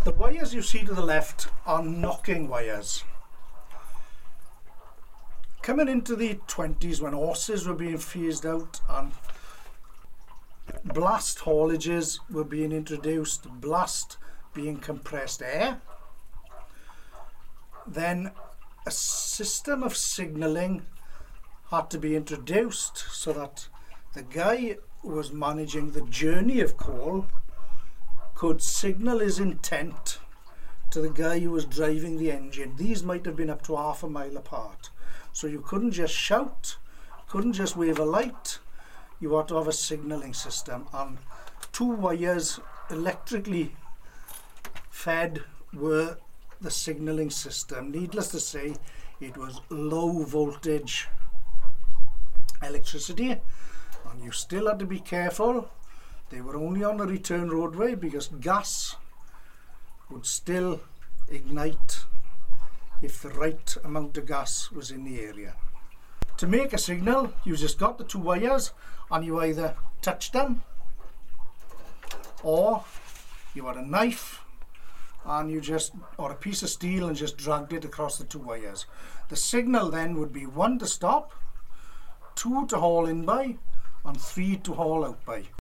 The wires you see to the left are knocking wires. Coming into the 20s, when horses were being phased out and blast haulages were being introduced, blast being compressed air, then a system of signalling had to be introduced so that the guy who was managing the journey of coal could signal his intent to the guy who was driving the engine. These might have been up to half a mile apart. So you couldn't just shout, couldn't just wave a light, you had to have a signalling system, and two wires electrically fed were the signalling system. Needless to say, it was low voltage electricity, and you still had to be careful. They were only on the return roadway because gas would still ignite if the right amount of gas was in the area. To make a signal, you just got the two wires and you either touched them, or you had a knife and you just, or a piece of steel, and just dragged it across the two wires. The signal then would be 1 to stop, 2 to haul in by, and 3 to haul out by.